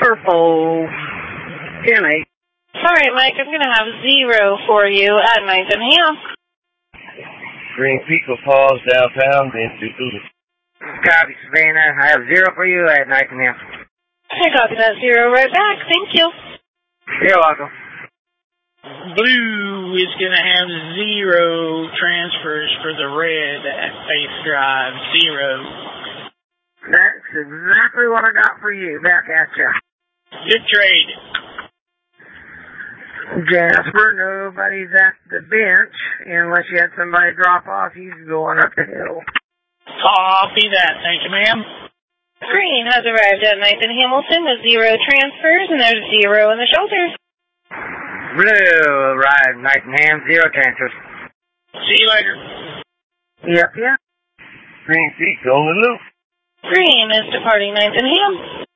purple 10-8. Sorry, Mike, I'm going to have 0 for you at 9th and Ham. Green Pico Falls, downtown, then Duluth. Copy, Savannah. I have 0 for you at 9th and Ham. I copy that 0 right back. Thank you. You're welcome. Blue is going to have 0 transfers for the red at Faith Drive. 0. That's exactly what I got for you. Back at you. Good trade. Jasper, nobody's at the bench. Unless you had somebody drop off, you can go on up the hill. Copy that. Thank you, ma'am. Green has arrived at 9th and Hamilton with 0 transfers, and there's 0 in the shoulders. Blue arrived 9th and Ham, 0 transfers. See you later. Yep. Green Peak on the loop. Green is departing 9th and Ham.